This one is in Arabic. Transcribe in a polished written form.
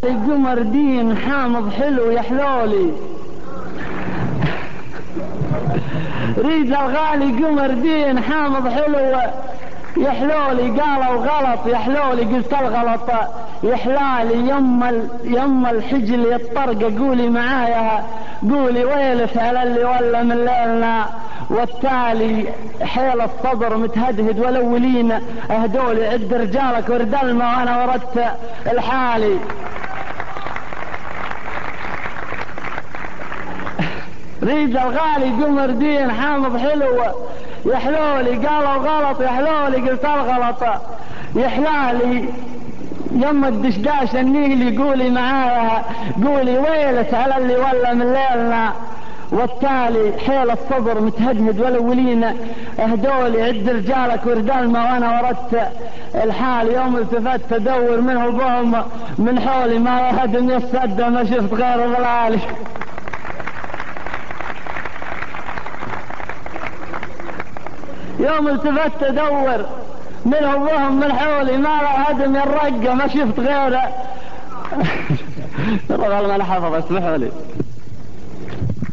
قمر دين حامض حلو يا حلولي، ريد الغالي قمر دين حامض حلو يا حلولي، قالوا غلط يا حلولي قلت الغلط يا حلالي، يم الحجل يا الطرقة قولي معايا، قولي ويلك على اللي ولا من ليلنا، والتالي حيل الصدر متهدهد ولولين اهدولي عد رجالك ورد الماء وانا وردت الحالي. ريد الغالي قمر دين حامض حلو يا حلولي، قالوا غلط يا حلولي قلت الغلط يا حلالي، يم الدشداش النيلي قولي معايا، قولي ويلك على اللي ولا من ليلنا، والتالي حيل الصدر متهدهد ولولين اهدولي عد رجالك ورد الماء وانا وردت الحال. يوم التفت ادور منه بهم من حولي ما يهدم يصدى ما شفت غير ضلالي. يوم التفت ادور منهم وهم من حولي ما لا هدم الرقة ما شفت غيره. والله ما انا حافظ اسمحوا لي.